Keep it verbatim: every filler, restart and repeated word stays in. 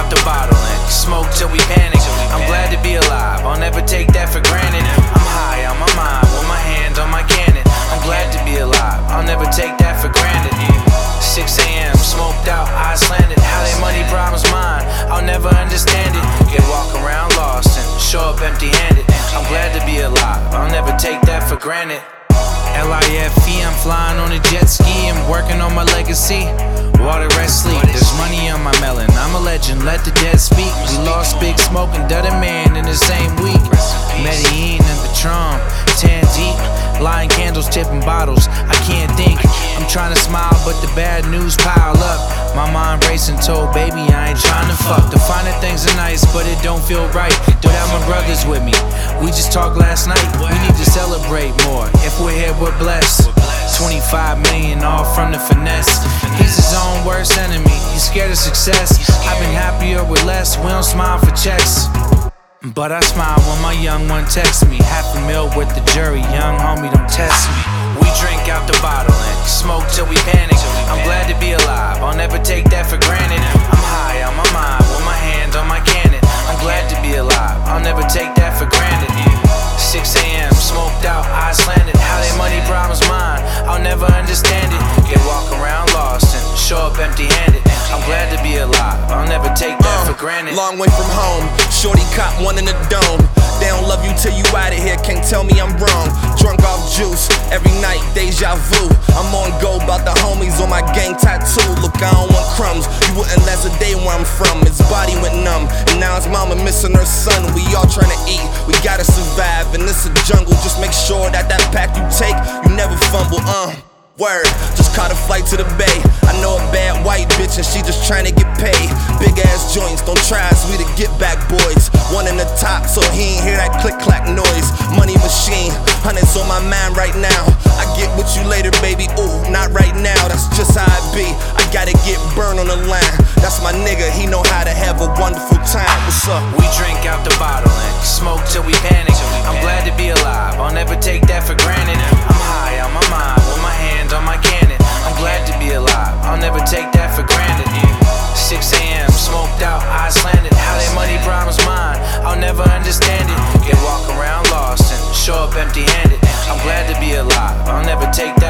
out the bottle and smoke till we panic. I'm glad to be alive, I'll never take that for granted. I'm high on my mind with my hands on my cannon. I'm glad to be alive, I'll never take that for granted. six A M, smoked out, eyes slanted. How they money problems mine, I'll never understand it. Yeah, walk around lost and show up empty handed. I'm glad to be alive, I'll never take that for granted. L I F E, I'm flying on a jet ski, I'm working on my legacy. Water, rest, sleep, there's money on my melon. I'm a legend, let the dead speak. We lost Big Smoke and Dutta Man in the same week. Medellin and Patron, tan deep. Lying candles, tipping bottles, I can't think. I'm trying to smile, but the bad news pile up. My mind racing, told baby I ain't trying to fuck. The finer things are nice, but it don't feel right without my brothers with me. We just talked last night, we need to celebrate more. If we're here, we're blessed. twenty-five million all from the finesse. He's his own worst enemy, he's scared of success. I've been happier with less, we don't smile for checks. But I smile when my young one texts me. Half a mil with the jury, young homie, don't test me. We drink out the bottle and smoke till we panic. I'm glad to be alive, I'll never take that for granted. I'm high on my mind with my hands on my cannon. I'm glad to be alive, I'll never take that for granted. six A M, smoked out, eyes slanted. How they money problems mine, I'll never understand it. Yeah, walk around lost and show up empty handed. I'm glad to be alive, I'll never take that uh, for granted. Long way from home, shorty cop one in the dome. They don't love you till you out of here, can't tell me I'm wrong. Drunk off juice, every night deja vu. I'm on go about the homies on my gang tattoo. Look, I don't want crumbs, you wouldn't last a day where I'm from. His body went numb, and now his mama missing her son. We all trying to eat, we gotta survive, and this a jungle. Just make sure that that pack you take, you never fumble, uh Word, just caught a flight to the bay. I know a bad white bitch and she just trying to get paid. Big ass joints, don't try us, we the get back boys. One in the top, so he ain't hear that click clack noise. Money machine, hundreds on my mind right now. I get with you later, baby, ooh, not right now. That's just how it be, I gotta get burned on the line. That's my nigga, he know how to have a wonderful time. What's up? We drink out the bottle and smoke till we panic. I'm glad to be alive, I'll never take that for granted. I'm high on my mind with my hands on my cannon. I'm glad to be alive, I'll never take that for granted. six A M, smoked out, eyes slanted. How they money problems mine, I'll never understand it. Yeah, walk around lost and show up empty handed. I'm glad to be alive, I'll never take that